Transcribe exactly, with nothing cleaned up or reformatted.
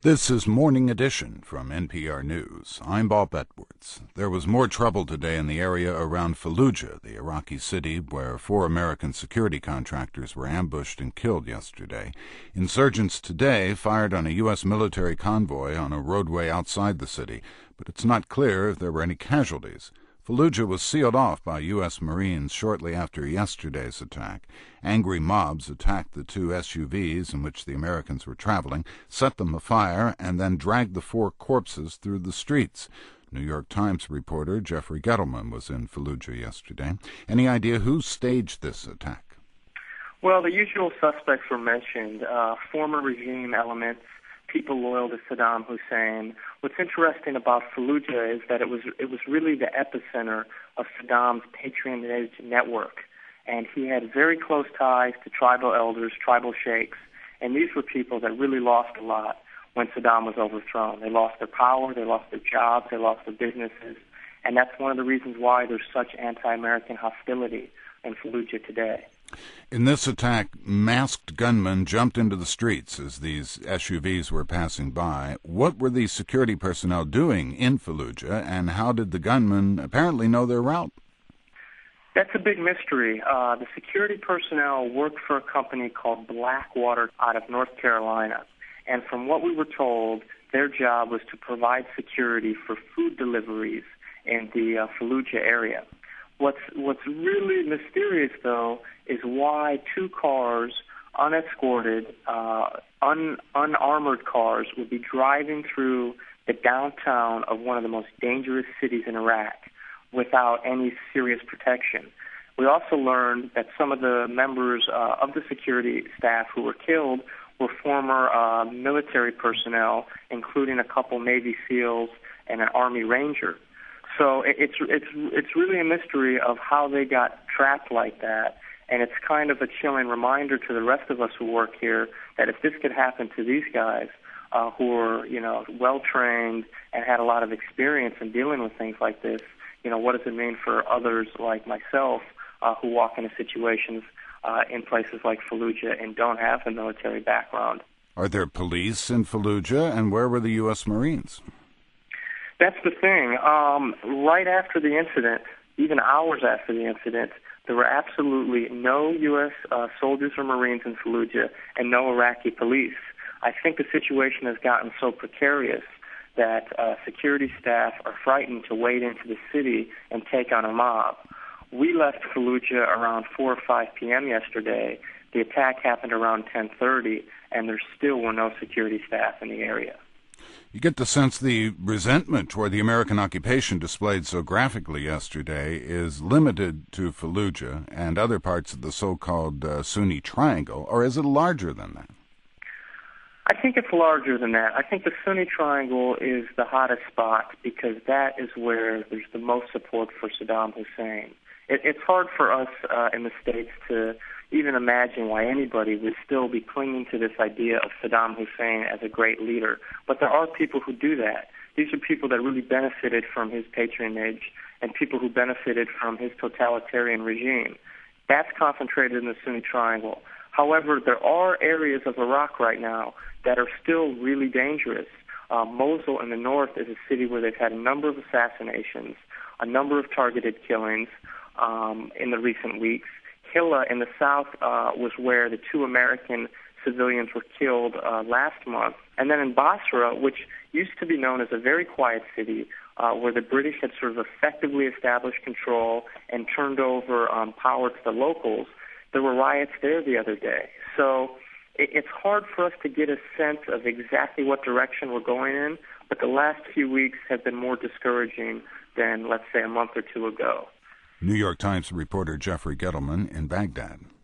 This is Morning Edition from N P R News. I'm Bob Edwards. There was more trouble today in the area around Fallujah, the Iraqi city where four American security contractors were ambushed and killed yesterday. Insurgents today fired on a U S military convoy on a roadway outside the city, but it's not clear if there were any casualties. Fallujah was sealed off by U S Marines shortly after yesterday's attack. Angry mobs attacked the two S U Vs in which the Americans were traveling, set them afire, and then dragged the four corpses through the streets. New York Times reporter Jeffrey Gettleman was in Fallujah yesterday. Any idea who staged this attack? Well, the usual suspects were mentioned, uh, former regime elements, people loyal to Saddam Hussein. What's interesting about Fallujah is that it was it was really the epicenter of Saddam's patronage network, and he had very close ties to tribal elders, tribal sheikhs, and these were people that really lost a lot when Saddam was overthrown. They lost their power, they lost their jobs, they lost their businesses, and that's one of the reasons why there's such anti-American hostility in Fallujah today. In this attack, masked gunmen jumped into the streets as these S U Vs were passing by. What were these security personnel doing in Fallujah, and how did the gunmen apparently know their route? That's a big mystery. Uh, the security personnel worked for a company called Blackwater out of North Carolina, and from what we were told, their job was to provide security for food deliveries in the uh, Fallujah area. What's what's really mysterious, though, is why two cars, unescorted, uh, un, unarmored cars, would be driving through the downtown of one of the most dangerous cities in Iraq without any serious protection. We also learned that some of the members uh, of the security staff who were killed were former uh, military personnel, including a couple Navy SEALs and an Army Ranger. So it's it's it's really a mystery of how they got trapped like that, and it's kind of a chilling reminder to the rest of us who work here that if this could happen to these guys uh, who are, you know, well trained and had a lot of experience in dealing with things like this, you know, what does it mean for others like myself uh, who walk into situations uh, in places like Fallujah and don't have a military background? Are there police in Fallujah, and where were the U S Marines? That's the thing. Um, right after the incident, even hours after the incident, there were absolutely no U S uh, soldiers or Marines in Fallujah and no Iraqi police. I think the situation has gotten so precarious that uh, security staff are frightened to wade into the city and take on a mob. We left Fallujah around four or five p.m. yesterday. The attack happened around ten thirty, and there still were no security staff in the area. You get the sense the resentment toward the American occupation displayed so graphically yesterday is limited to Fallujah and other parts of the so-called uh, Sunni Triangle, or is it larger than that? I think it's larger than that. I think the Sunni Triangle is the hottest spot because that is where there's the most support for Saddam Hussein. It, it's hard for us uh, in the States to even imagine why anybody would still be clinging to this idea of Saddam Hussein as a great leader. But there are people who do that. These are people that really benefited from his patronage and people who benefited from his totalitarian regime. That's concentrated in the Sunni Triangle. However, there are areas of Iraq right now that are still really dangerous. Uh, Mosul in the north is a city where they've had a number of assassinations, a number of targeted killings um, in the recent weeks. Hilla in the south uh, was where the two American civilians were killed uh, last month. And then in Basra, which used to be known as a very quiet city, uh, where the British had sort of effectively established control and turned over um, power to the locals, there were riots there the other day. So it, it's hard for us to get a sense of exactly what direction we're going in, but the last few weeks have been more discouraging than, let's say, a month or two ago. New York Times reporter Jeffrey Gettleman in Baghdad.